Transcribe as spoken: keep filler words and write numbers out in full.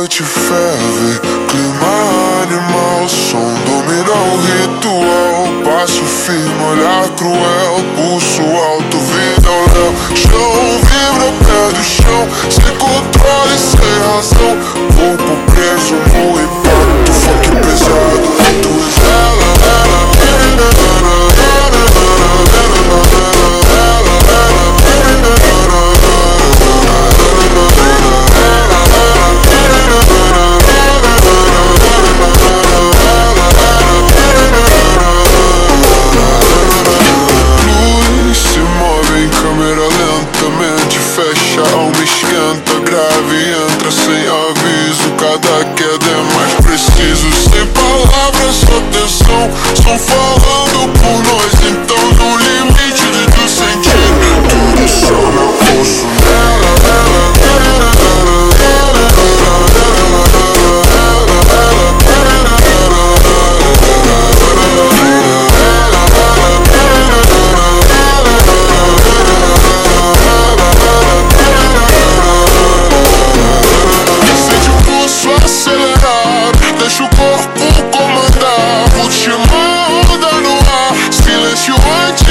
noite ferve, clima animal, som domina o ritual. Passo firme, olhar cruel, pulso alto, vida ao léu. Chão vibra, pé do chão, sem controle, sem razão. Corpo preso no impacto, funk pesado. Tu és ela, ela, fecha, a alma esquenta, grave, entra sem aviso. Cada queda é mais preciso. Sem palavras, só tensão. Estão falando por nós, então no limite do sentido. Tudo só meu pulso nela. Deixa o corpo comandar, última onda no ar, silêncio antes